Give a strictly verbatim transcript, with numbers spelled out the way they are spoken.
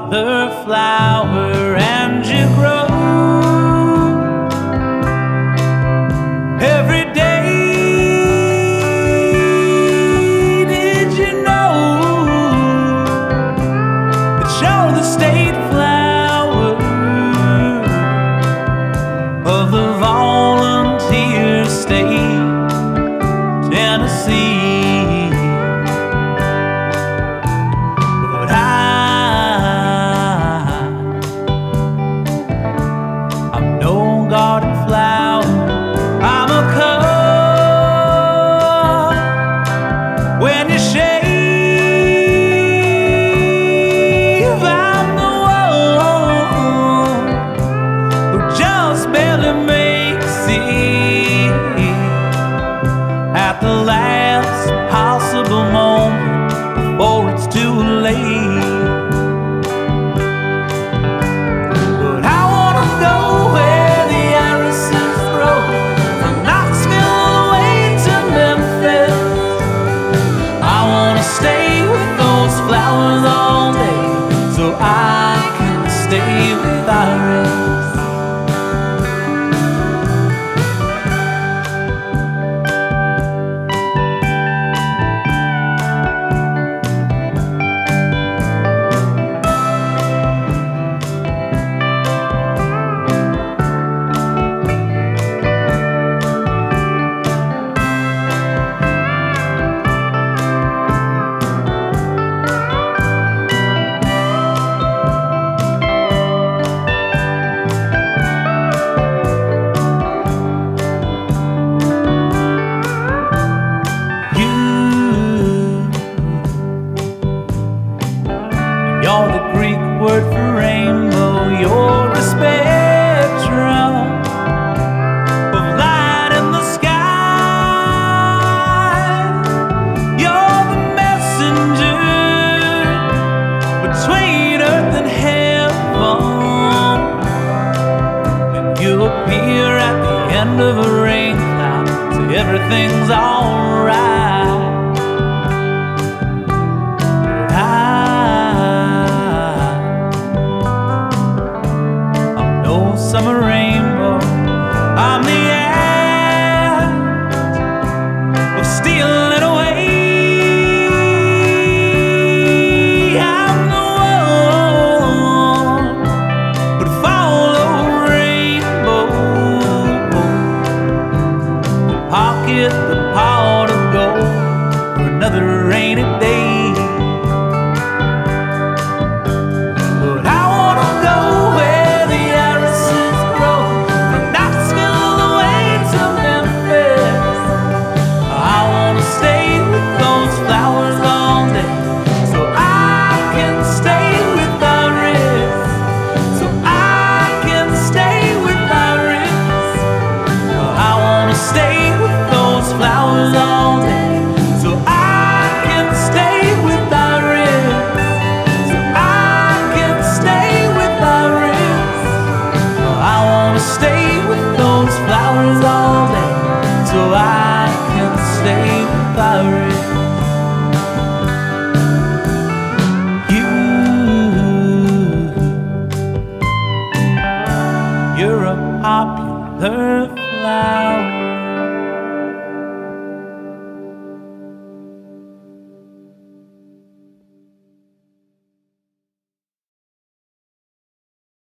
popular flower, and you grow every day. Did you know that you're the state flower of the volunteer state, Tennessee? Garden flower, I'm a cup when you shave. I'm the one who just barely makes it at the last possible moment before it's too late. Flowers all day so I can stay with Iris. You're the Greek word for rainbow. You're the spectrum of light in the sky. You're the messenger between earth and heaven, and you appear at the end of a rain cloud, so everything's alright. Summer rainbow, I'm the act of stealing away. I'm the one who'd follow rainbow, to pocket the pot of gold for another rainy day. Stay with those flowers all day so I can stay with Iris. You, you're a popular flower.